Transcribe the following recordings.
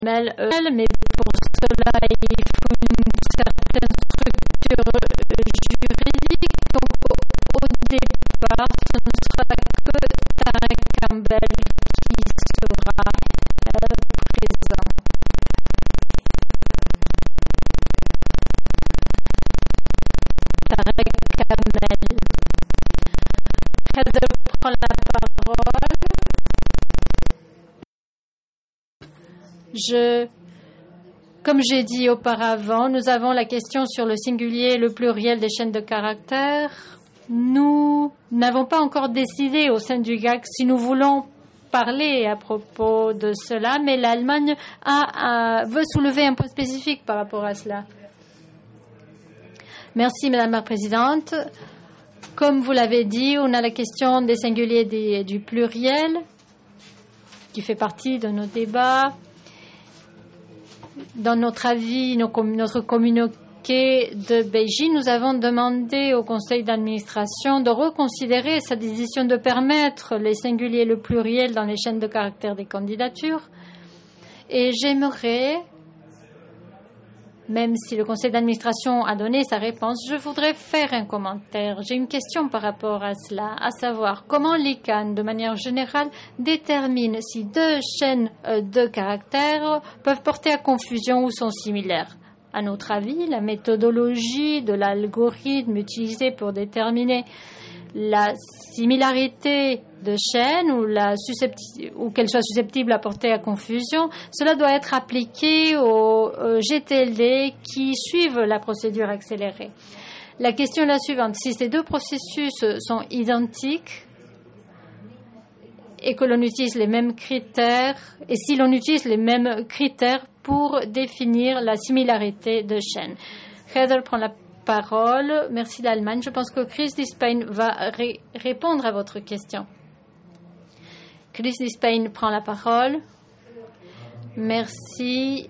mais pour cela, il faut une certaine structure juridique. Donc, au départ, ce ne sera que Tarek Campbell qui sera présent. Tarek Campbell. Heather prend la parole. Comme j'ai dit auparavant, nous avons la question sur le singulier et le pluriel des chaînes de caractères. Nous n'avons pas encore décidé au sein du GAC si nous voulons parler à propos de cela, mais l'Allemagne veut soulever un point spécifique par rapport à cela. Merci, Madame la Présidente. Comme vous l'avez dit, on a la question des singuliers et du pluriel qui fait partie de nos débats. Dans notre avis, notre communiqué de Beijing, nous avons demandé au conseil d'administration de reconsidérer sa décision de permettre les singuliers et le pluriel dans les chaînes de caractères des candidatures. Et j'aimerais, même si le conseil d'administration a donné sa réponse, je voudrais faire un commentaire. J'ai une question par rapport à cela, à savoir comment l'ICANN, de manière générale, détermine si deux chaînes de caractères peuvent porter à confusion ou sont similaires. À notre avis, la méthodologie de l'algorithme utilisé pour déterminer la similarité de chaînes ou qu'elle soit susceptible à porter à confusion, cela doit être appliqué aux GTLD qui suivent la procédure accélérée. La question est la suivante. Si ces deux processus sont identiques et que l'on utilise les mêmes critères, et si l'on utilise les mêmes critères pour définir la similarité de chaînes. Heather prend la parole. Merci l'Allemagne. Je pense que Chris Dispain va répondre à votre question. Chris Dispain prend la parole. Merci.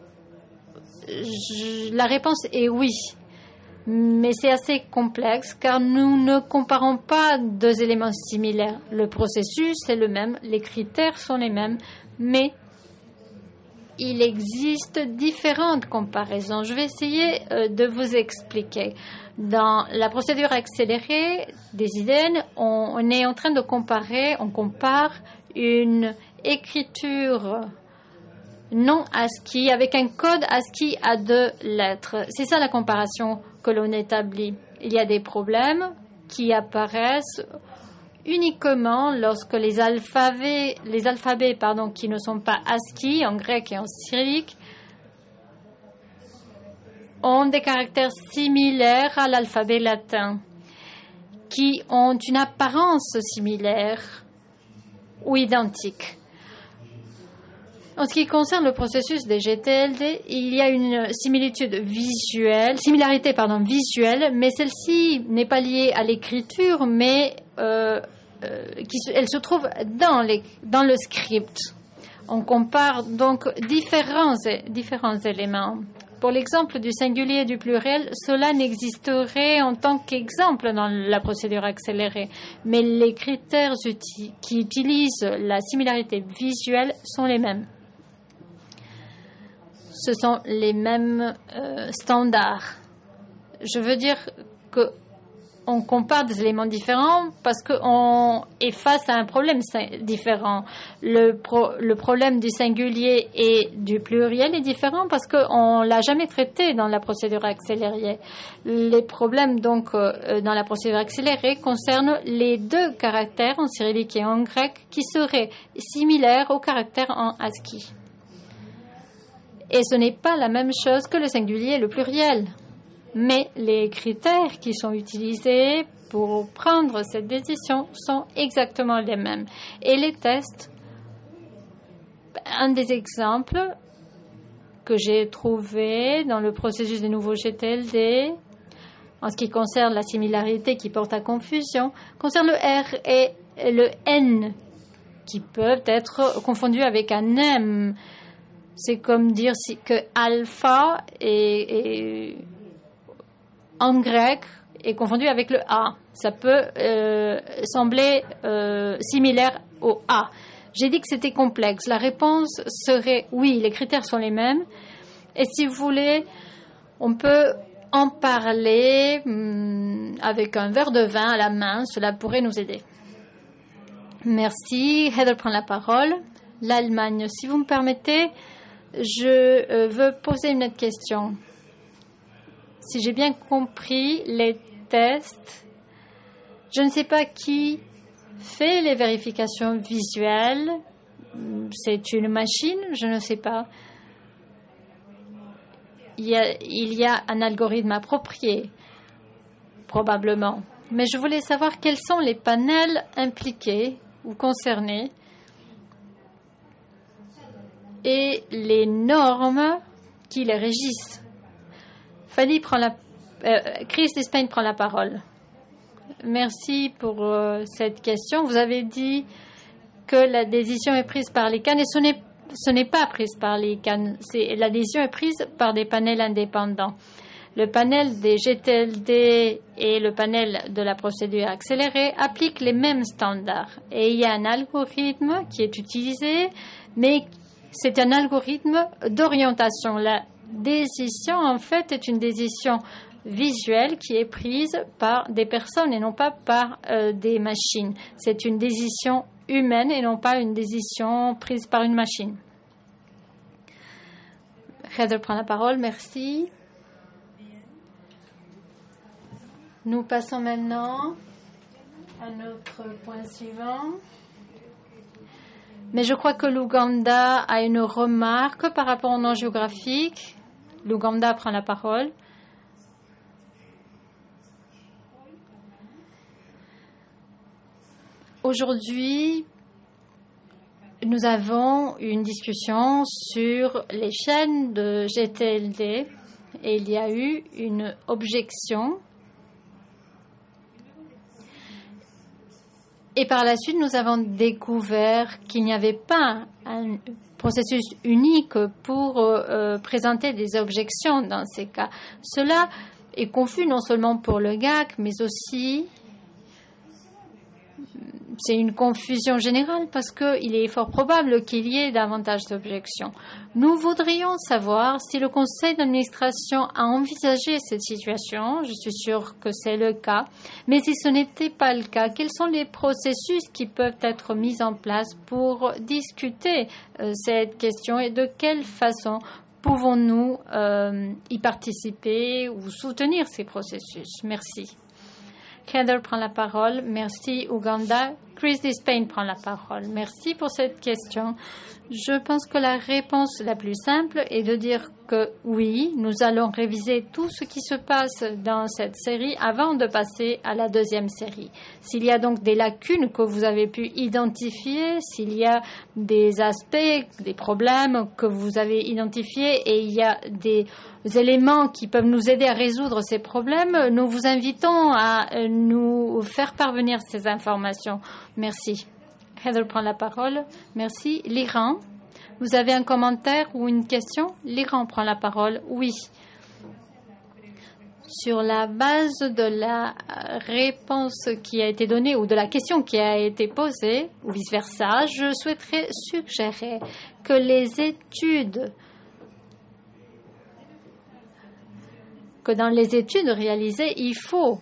La réponse est oui. Mais c'est assez complexe car nous ne comparons pas deux éléments similaires. Le processus est le même, les critères sont les mêmes, mais il existe différentes comparaisons. Je vais essayer de vous expliquer. Dans la procédure accélérée des IDN, on est en train de comparer, on compare une écriture non ASCII avec un code ASCII à 2 lettres. C'est ça la comparaison que l'on établit. Il y a des problèmes qui apparaissent uniquement lorsque les alphabets qui ne sont pas ASCII en grec et en cyrillique ont des caractères similaires à l'alphabet latin, qui ont une apparence similaire ou identique. En ce qui concerne le processus des GTLD, il y a une similarité visuelle, mais celle-ci n'est pas liée à l'écriture, mais elle se trouve dans le script. On compare donc différents éléments. Pour l'exemple du singulier et du pluriel, cela n'existerait en tant qu'exemple dans la procédure accélérée, mais les critères qui utilisent la similarité visuelle sont les mêmes. Ce sont les mêmes standards. Je veux dire qu'on compare des éléments différents parce qu'on est face à un problème différent. Le problème du singulier et du pluriel est différent parce qu'on ne l'a jamais traité dans la procédure accélérée. Les problèmes donc dans la procédure accélérée concernent les deux caractères en cyrillique et en grec qui seraient similaires aux caractères en ASCII. Et ce n'est pas la même chose que le singulier et le pluriel. Mais les critères qui sont utilisés pour prendre cette décision sont exactement les mêmes. Et les tests, un des exemples que j'ai trouvé dans le processus des nouveaux GTLD, en ce qui concerne la similarité qui porte à confusion, concerne le R et le N, qui peuvent être confondus avec un M. C'est comme dire que alpha en grec est confondu avec le A. Ça peut sembler similaire au A. J'ai dit que c'était complexe. La réponse serait oui, les critères sont les mêmes. Et si vous voulez, on peut en parler avec un verre de vin à la main. Cela pourrait nous aider. Merci. Heather prend la parole. L'Allemagne, si vous me permettez, je veux poser une autre question. Si j'ai bien compris, les tests, je ne sais pas qui fait les vérifications visuelles. C'est une machine, je ne sais pas. Il y a un algorithme approprié, probablement. Mais je voulais savoir quels sont les panels impliqués ou concernés et les normes qui les régissent. Chris d'Espagne prend la parole. Merci pour cette question. Vous avez dit que la décision est prise par les CAN et ce n'est pas prise par les CAN. La décision est prise par des panels indépendants. Le panel des GTLD et le panel de la procédure accélérée appliquent les mêmes standards. Et il y a un algorithme qui est utilisé, mais c'est un algorithme d'orientation. La décision, en fait, est une décision visuelle qui est prise par des personnes et non pas par des machines. C'est une décision humaine et non pas une décision prise par une machine. Heather prend la parole. Merci. Nous passons maintenant à notre point suivant. Mais je crois que l'Ouganda a une remarque par rapport au nom géographique. L'Ouganda prend la parole. Aujourd'hui, nous avons une discussion sur les chaînes de GTLD et il y a eu une objection. Et par la suite, nous avons découvert qu'il n'y avait pas un processus unique pour présenter des objections dans ces cas. Cela est confus non seulement pour le GAC, mais aussi c'est une confusion générale parce qu'il est fort probable qu'il y ait davantage d'objections. Nous voudrions savoir si le conseil d'administration a envisagé cette situation. Je suis sûre que c'est le cas. Mais si ce n'était pas le cas, quels sont les processus qui peuvent être mis en place pour discuter cette question et de quelle façon pouvons-nous y participer ou soutenir ces processus? Merci. Heather prend la parole. Merci, Ouganda. Chris d'Espagne prend la parole. Merci pour cette question. Je pense que la réponse la plus simple est de dire que oui, nous allons réviser tout ce qui se passe dans cette série avant de passer à la deuxième série. S'il y a donc des lacunes que vous avez pu identifier, s'il y a des aspects, des problèmes que vous avez identifiés et il y a des éléments qui peuvent nous aider à résoudre ces problèmes, nous vous invitons à nous faire parvenir ces informations. Merci. Heather prend la parole. Merci. L'Iran, vous avez un commentaire ou une question? L'Iran prend la parole. Oui. Sur la base de la réponse qui a été donnée ou de la question qui a été posée, ou vice-versa, je souhaiterais suggérer que dans les études réalisées, il faut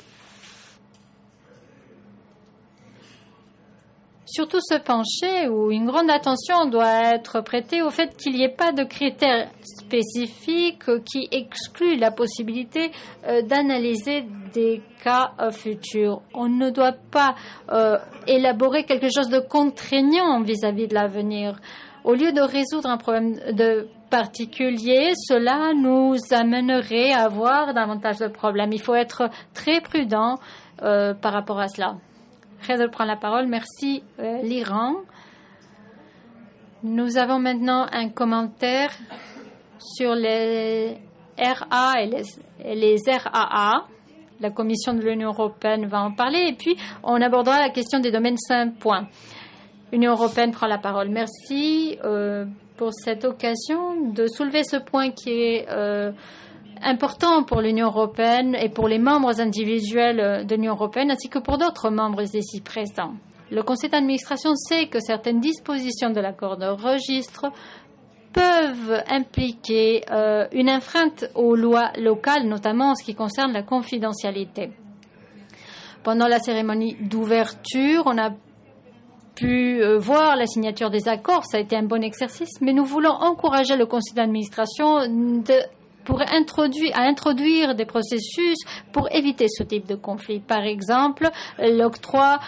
surtout se pencher où une grande attention doit être prêtée au fait qu'il n'y ait pas de critères spécifiques qui excluent la possibilité d'analyser des cas futurs. On ne doit pas élaborer quelque chose de contraignant vis-à-vis de l'avenir. Au lieu de résoudre un problème de particulier, cela nous amènerait à avoir davantage de problèmes. Il faut être très prudent par rapport à cela. Heather prend la parole. Merci, l'Iran. Nous avons maintenant un commentaire sur les RA et les RAA. La Commission de l'Union européenne va en parler. Et puis, on abordera la question des domaines 5 points. L'Union européenne prend la parole. Merci pour cette occasion de soulever ce point qui est important pour l'Union européenne et pour les membres individuels de l'Union européenne, ainsi que pour d'autres membres ici présents. Le conseil d'administration sait que certaines dispositions de l'accord de registre peuvent impliquer une enfreinte aux lois locales, notamment en ce qui concerne la confidentialité. Pendant la cérémonie d'ouverture, on a pu voir la signature des accords. Ça a été un bon exercice, mais nous voulons encourager le conseil d'administration à introduire des processus pour éviter ce type de conflit. Par exemple, l'octroi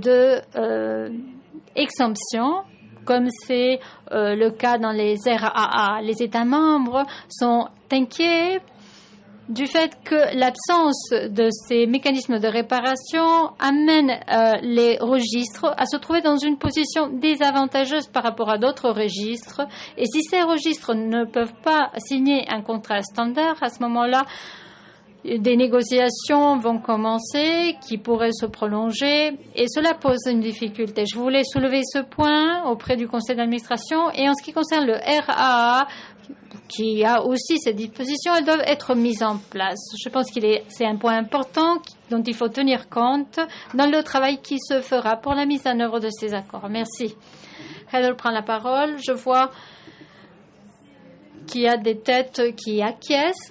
d'exemptions, comme c'est le cas dans les RAA. Les États membres sont inquiets du fait que l'absence de ces mécanismes de réparation amène les registres à se trouver dans une position désavantageuse par rapport à d'autres registres. Et si ces registres ne peuvent pas signer un contrat standard, à ce moment-là, des négociations vont commencer qui pourraient se prolonger et cela pose une difficulté. Je voulais soulever ce point auprès du conseil d'administration et en ce qui concerne le RAA, qui a aussi ces dispositions, elles doivent être mises en place. Je pense que c'est un point important dont il faut tenir compte dans le travail qui se fera pour la mise en œuvre de ces accords. Merci. Heather prend la parole. Je vois qu'il y a des têtes qui acquiescent.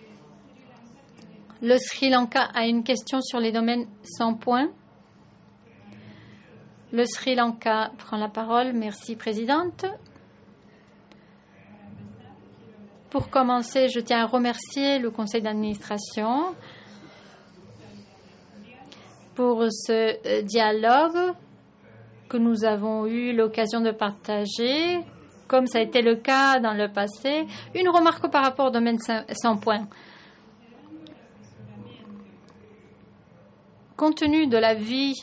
Le Sri Lanka a une question sur les domaines sans points. Le Sri Lanka prend la parole. Merci, Présidente. Pour commencer, je tiens à remercier le conseil d'administration pour ce dialogue que nous avons eu l'occasion de partager, comme ça a été le cas dans le passé. Une remarque par rapport au domaine sans points. Compte tenu de la vie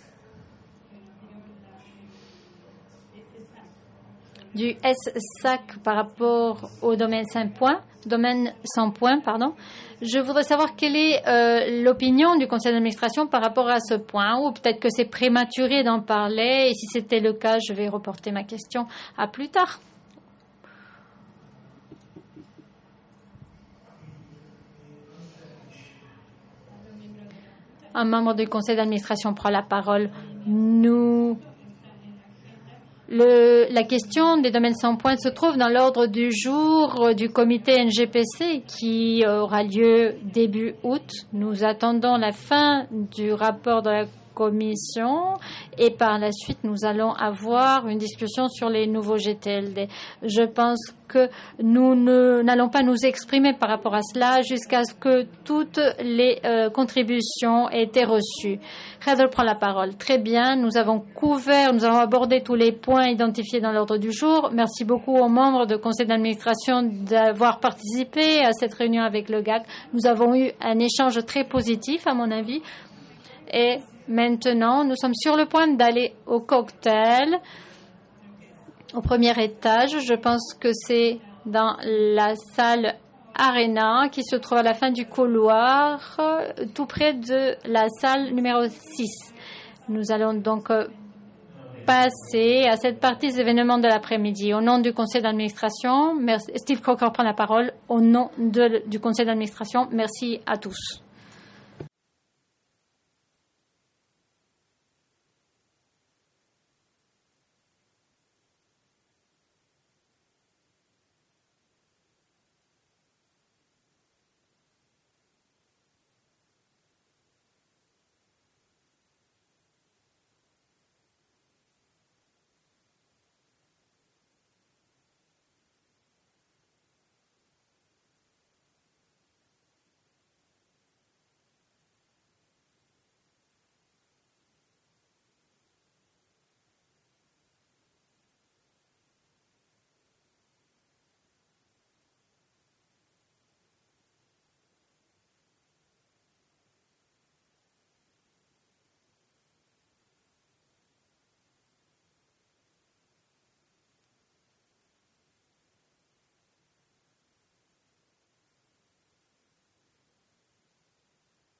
du SSAC par rapport au domaine sans points, je voudrais savoir quelle est l'opinion du conseil d'administration par rapport à ce point, ou peut-être que c'est prématuré d'en parler, et si c'était le cas, je vais reporter ma question à plus tard. Un membre du conseil d'administration prend la parole. La question des domaines sans points se trouve dans l'ordre du jour du comité NGPC qui aura lieu début août. Nous attendons la fin du rapport de la commission et par la suite nous allons avoir une discussion sur les nouveaux GTLD. Je pense que nous n'allons pas nous exprimer par rapport à cela jusqu'à ce que toutes les contributions aient été reçues. Heather prend la parole. Très bien, nous avons abordé tous les points identifiés dans l'ordre du jour. Merci beaucoup aux membres du conseil d'administration d'avoir participé à cette réunion avec le GAC. Nous avons eu un échange très positif à mon avis et maintenant, nous sommes sur le point d'aller au cocktail au premier étage. Je pense que c'est dans la salle Arena qui se trouve à la fin du couloir, tout près de la salle numéro 6. Nous allons donc passer à cette partie des événements de l'après-midi. Au nom du conseil d'administration, Steve Crocker prend la parole. Au nom du conseil d'administration, merci à tous.